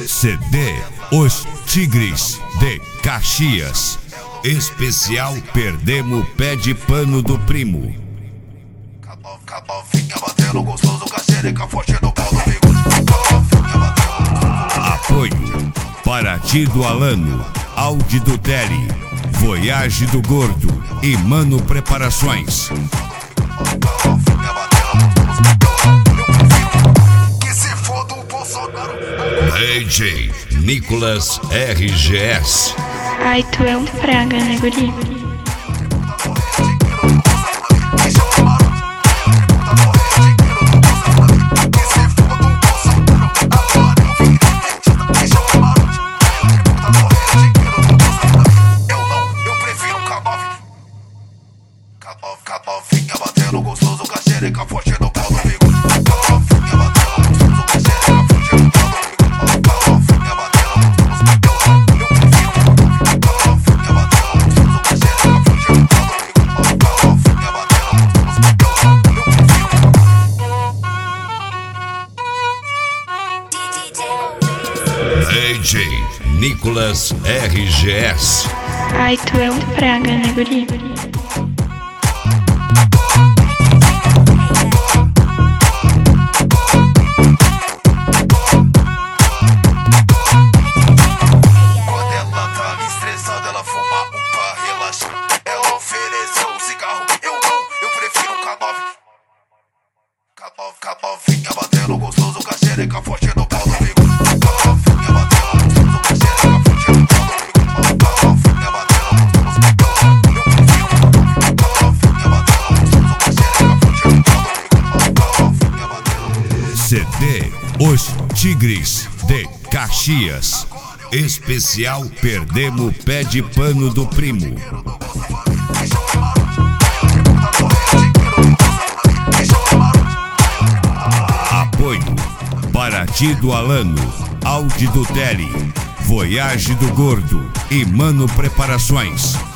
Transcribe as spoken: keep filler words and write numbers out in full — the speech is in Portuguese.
C D Os Tigres de Caxias. Especial Perdemos Pé de Pano do Primo. Apoio Paraty do Alano, Audi do Tele, Voyage do Gordo e Mano Preparações. D J Nicolas R G S. Ai, tu é um praga, né, guri? Fica batendo gostoso com a xereca forte no pau do bico. D J Nicolas R G S. Ai, tu é um praga, né, guri? Quando ela tá me estressando, ela fuma um pra relaxar. Ela ofereceu um cigarro, eu não, eu prefiro um K nove. K nove, K nove, fica batendo gostoso com a xereca forte no pau do bico. C D Os Tigres de Caxias. Especial Perdemos Pé de Pano do Primo. Apoio Paraty do Alano, Audi do Tele, Voyage do Gordo e Mano Preparações.